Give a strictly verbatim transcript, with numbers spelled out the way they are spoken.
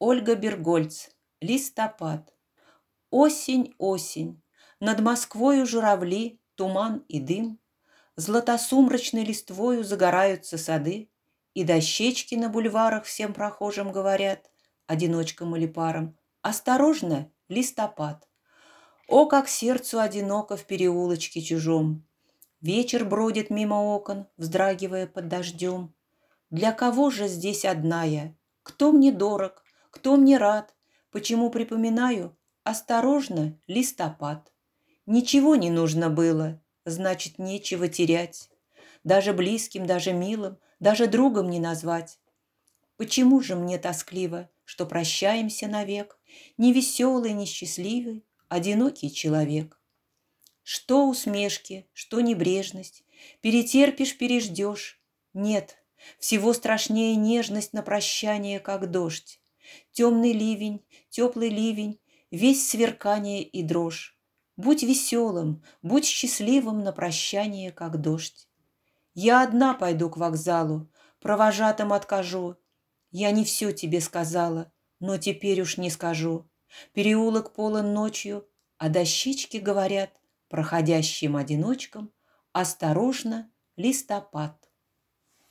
Ольга Бергольц. Листопад. Осень, осень. Над Москвою журавли, туман и дым. Златосумрачной листвою загораются сады, и дощечки на бульварах всем прохожим говорят, одиночкам или парам: осторожно, листопад. О, как сердцу одиноко в переулочке чужом! Вечер бродит мимо окон, вздрагивая под дождем. Для кого же здесь одна я? Кто мне дорог? Кто мне рад? Почему припоминаю? Осторожно, листопад. Ничего не нужно было, значит, нечего терять. Даже близким, даже милым, даже другом не назвать. Почему же мне тоскливо, что прощаемся навек, ни веселый, ни счастливый, одинокий человек? Что усмешки, что небрежность, перетерпишь, переждешь. Нет, всего страшнее нежность на прощание, как дождь. Темный ливень, теплый ливень, весь сверкание и дрожь. Будь веселым, будь счастливым на прощание, как дождь. Я одна пойду к вокзалу, провожатым откажу. Я не все тебе сказала, но теперь уж не скажу. Переулок полон ночью, а дощечки говорят проходящим одиночкам: осторожно, листопад.